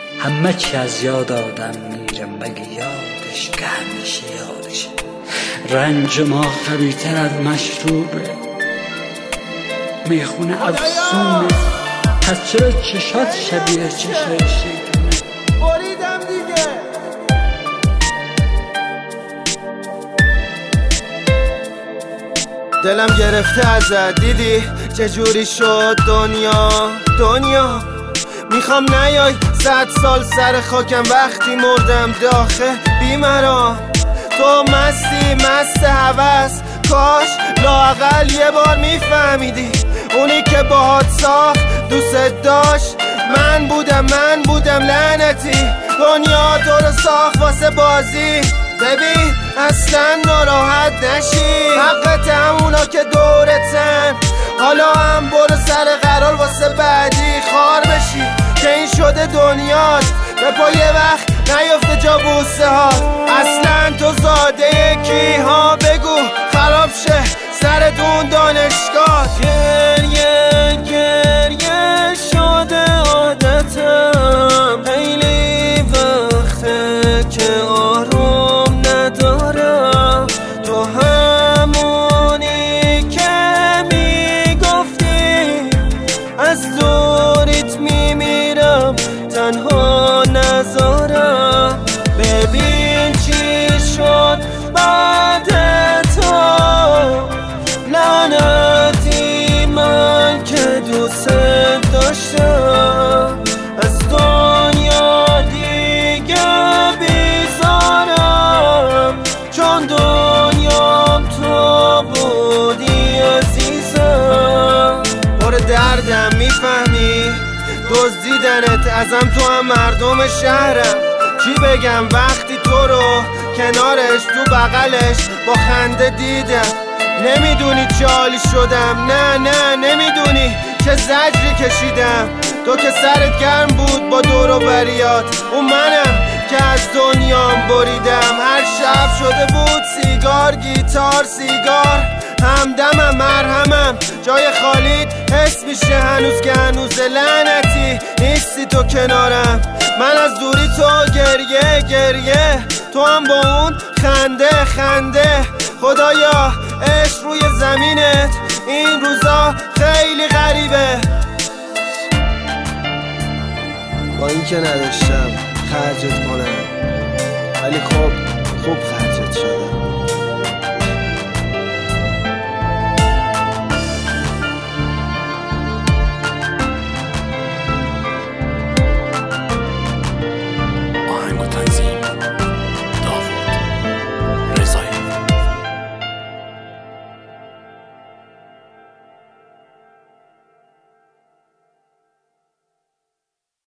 همه چی از یاد آدم میره مگه یادش که همیشه یادشه. رنج ما قوی‌تر از مشروبه، میخونه افسونه، پس چرا چشات شبیه چشای شیطونه؟ بریدم دیگه. دلم گرفته ازت، دیدی چجوری شد دنیا میخوام نیای 100 سال سر خاکم وقتی مردم داخل بیمرام. تو مستی مست هوس، کاش لااقل یه بار میفهمیدی اونی که باهات ساخت دوست داشت من بودم لعنتی. دنیا تو رو ساخت واسه بازی، ببین اصلا ناراحت نشی، حقت همونا که دورتن. حالا هم برو سر قرار واسه بعدی خار بشی که این شده دنیات، به پای وقت نیفته جا بوسه ها. اصلا تو زاده کی ها؟ بگو خراب شه سرتون دانشگاه. گریه شده عادتم، خیلی وقته که آروم ندارم. تو همونی که میگفتی از دوریت میمیرم، تنها نذارم. ببین چی شد بعد تو، لعنتی من که دوست داشتم. از دنیا دیگه بیزارم، چون دنیام تو بودی عزیزم. پر دردم میفهمی، دزدیدنت ازم، تو هم مردم شهرم. چی بگم وقتی تو رو کنارش تو بغلش با خنده دیدم. نمیدونی چه حالی شدم، نه نمیدونی چه زجری کشیدم. تو که سرت گرم بود با دور و بریات، اون منم که از دنیام بریدم. هر شب شده بود سیگار گیتار سیگار، همدمم مرهمم جای خالیت حس میشه هنوز که هنوز. لعنتی نیستی تو کنارم، من از دوری تو گریه، تو هم با اون خنده. خدایا عشق روی زمینت این روزا خیلی غریبه. با این که نداشتم خرجت کنم، ولی خوب خرجت شدم.